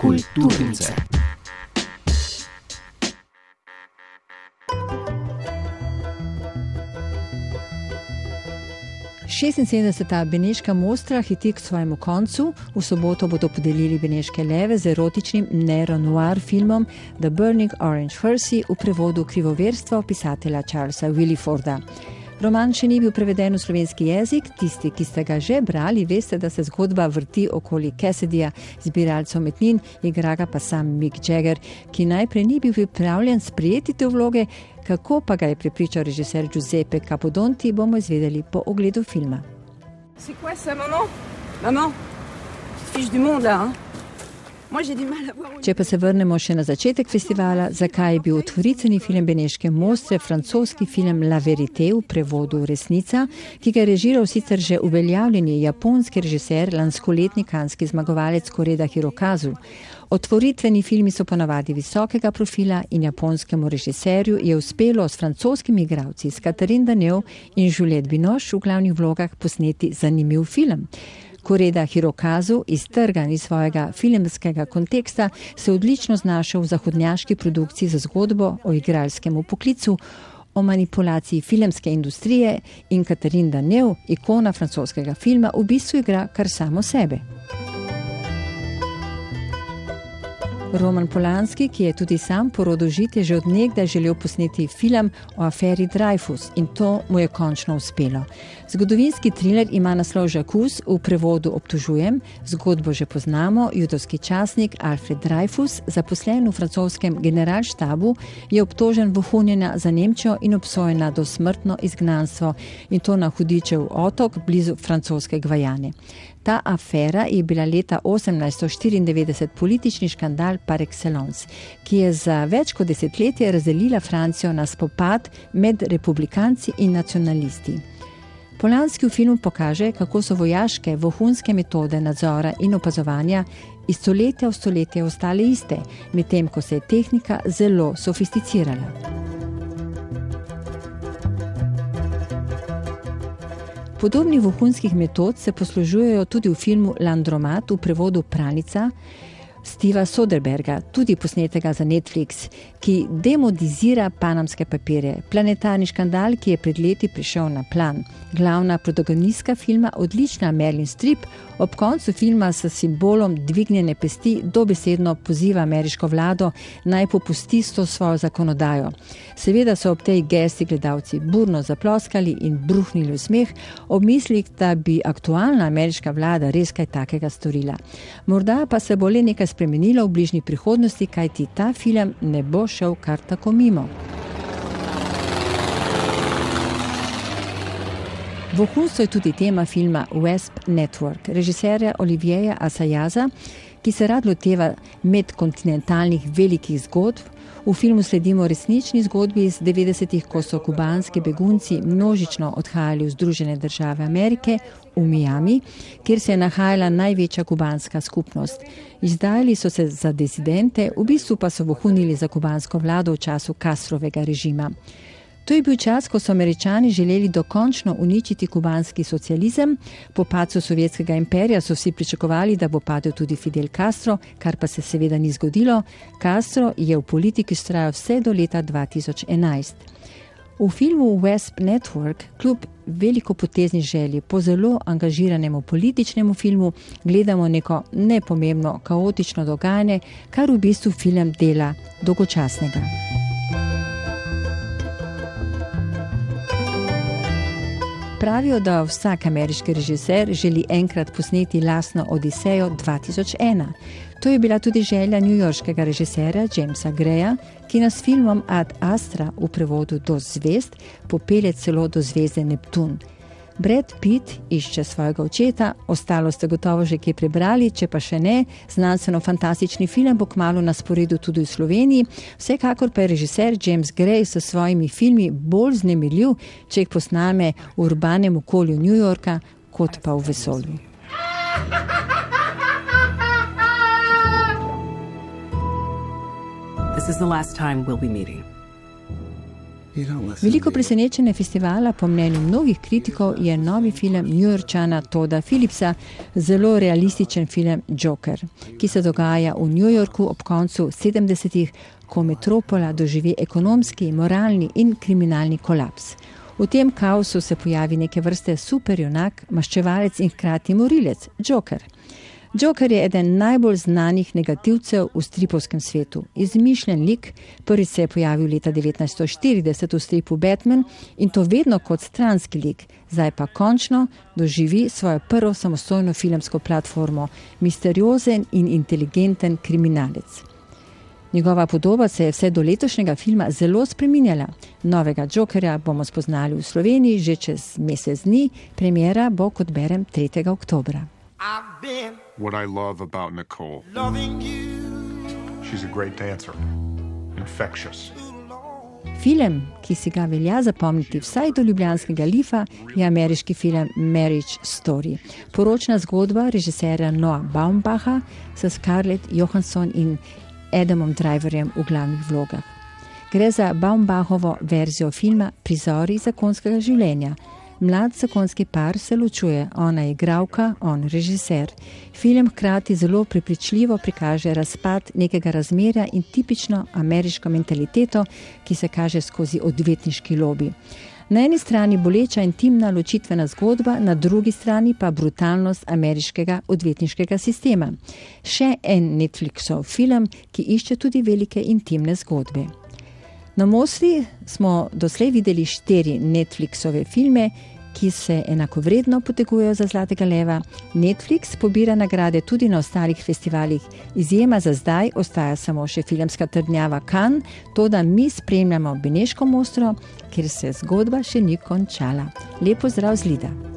Kulturnice. Šestinsedemdeseta Beneška mostra hiti k svojemu koncu. V soboto bodo podelili Beneške leve z erotičnim neo-noir filmom The Burning Orange Hersey v prevodu Krivoverstvo pisatelja Charlesa Williforda. Roman še ni bil preveden v slovenski jezik, tisti, ki ste ga že brali, veste, da se zgodba vrti okoli Cassidyja, zbiralca umetnin, igra ga pa sam Mick Jagger, ki najprej ni bil pripravljen sprejeti te vloge, kako pa ga je prepričal režiser Giuseppe Capodonti, bomo izvedeli po ogledu filma. C'est quoi ça, maman? Maman, fiche du monde là, hein? Če pa se vrnemo še na začetek festivala, zakaj je bil otvoritveni film Beneške mostre francoski film La Vérité v prevodu Resnica, ki ga je režiral sicer že uveljavljeni japonski režiser, lanskoletni kanski zmagovalec Koreda Hirokazu. Otvoritveni filmi so ponavadi visokega profila in japonskemu režiserju je uspelo s francoskimi igralci, s Catherine Deneuve in Juliette Binoche v glavnih vlogah posneti zanimiv film. Koreda Hirokazu, iztrgan iz svojega filmskega konteksta, se odlično znašel v zahodnjaški produkciji za zgodbo o igralskem poklicu, o manipulaciji filmske industrije in Catherine Deneuve, ikona francoskega filma, v bistvu igra kar samo sebe. Roman Polanski, ki je tudi sam po rodu žit, je že od nekdaj želel posneti film o aferi Dreyfus in to mu je končno uspelo. Zgodovinski thriller ima naslov J'accuse, v prevodu Obtožujem, zgodbo že poznamo, judovski časnik Alfred Dreyfus, zaposlen v francoskem generalštabu, je obtožen vohunjenja za Nemčijo in obsojena do smrtno izgnanstvo in to na Hudičev otok blizu francoske Gvajane. Ta afera je bila leta 1894 politični škandal par excellence, ki je za več kot desetletje razdelila Francijo na spopad med republikanci in nacionalisti. Polanski v filmu pokaže, kako so vojaške, vohunske metode nadzora in opazovanja iz stoletja v stoletje ostale iste, medtem ko se je tehnika zelo sofisticirala. Podobnih vohunskih metod se poslužujejo tudi v filmu Landromat v prevodu Pranica Steva Soderberga, tudi posnetega za Netflix, ki demodizira panamske papirje. Planetarni škandal, ki je pred leti prišel na plan. Glavna protagonistka filma, odlična Meryl Streep, ob koncu filma s simbolom dvignjene pesti dobesedno poziva ameriško vlado naj popusti s to svojo zakonodajo. Seveda so ob tej gesti gledalci burno zaploskali in bruhnili v smeh, ob mislih, da bi aktualna ameriška vlada res kaj takega storila. Morda pa se bo le nekaj spremenilo v bližnji prihodnosti, kajti ta film ne bo šel kar tako mimo. Vohunstvo je tudi tema filma Wesp Network, režiserja Olivieja Assayasa, ki se rad loteva medkontinentalnih velikih zgodb. V filmu sledimo resnični zgodbi iz 90-ih, ko so kubanski begunci množično odhajali v Združene države Amerike, v Miami, kjer se je nahajala največja kubanska skupnost. Izdajali so se za disidente, v bistvu pa so vohunili za kubansko vlado v času Castrovega režima. To je bil čas, ko so Američani želeli dokončno uničiti kubanski socializem. Po padcu Sovjetskega imperija so vsi pričakovali, da bo padel tudi Fidel Castro, kar pa se seveda ni zgodilo. Castro je v politiki vztrajal vse do leta 2011. V filmu Wesp Network, kljub velikopotezni želji po zelo angažiranemu političnemu filmu, gledamo neko nepomembno, kaotično dogajanje, kar v bistvu film dela dolgočasnega. Pravijo, da vsak ameriški režiser želi enkrat posneti lastno Odisejo 2001. To je bila tudi želja newyorškega režiserja Jamesa Greya, ki nas filmom Ad Astra v prevodu Do zvezd popelje celo do zvezde Neptun. Brad Pitt išče svojega očeta, ostalo ste gotovo že kje prebrali, če pa še ne, znanstveno-fantastični film bo kmalu na sporedu tudi v Sloveniji, vsekakor pa je režiser James Gray s svojimi filmi bolj vznemirljiv, če jih posname v urbanem okolju New Yorka, kot pa v vesolju. This is the last time we'll be meeting. Veliko presenečenje festivala, po mnenju mnogih kritikov, je novi film Newyorčana Todda Phillipsa, zelo realističen film Joker, ki se dogaja v New Yorku ob koncu 70-ih, ko metropola doživi ekonomski, moralni in kriminalni kolaps. V tem kaosu se pojavi neke vrste superjunak, maščevalec in hkrati morilec, Joker. Joker je eden najbolj znanih negativcev v stripovskem svetu. Izmišljen lik, prvič se je pojavil leta 1940 v stripu Batman in to vedno kot stranski lik, zdaj pa končno doživi svojo prvo samostojno filmsko platformo, misteriozen in inteligenten kriminalec. Njegova podoba se je vse do letošnjega filma zelo spreminjala. Novega Jokerja bomo spoznali v Sloveniji že čez mesec dni, premiera bo, kot berem, 3. oktobra. What I love about Nicole. She's a great dancer. Infectious. Film, ki si ga velja zapomniti vsaj do ljubljanskega Lifa, je ameriški film Marriage Story. Poročna zgodba režiserja Noah Baumbach s Scarlett Johansson in Adamom Driverjem v glavnih vlogah. Gre za Baumbachovo verzijo filma Prizori zakonskega življenja. Mlad zakonski par se ločuje, ona je igralka, on režiser. Film hkrati zelo prepričljivo prikaže razpad nekega razmerja in tipično ameriško mentaliteto, ki se kaže skozi odvetniški lobi. Na eni strani boleča intimna ločitvena zgodba, na drugi strani pa brutalnost ameriškega odvetniškega sistema. Še en Netflixov film, ki išče tudi velike intimne zgodbe. Na Mostri smo doslej videli 4 Netflixove filme, ki se enakovredno potegujejo za Zlatega leva. Netflix pobira nagrade tudi na ostalih festivalih. Izjema za zdaj ostaja samo še filmska trdnjava Cannes, toda mi spremljamo Beneško Mostro, kjer se zgodba še ni končala. Lep pozdrav z Lida.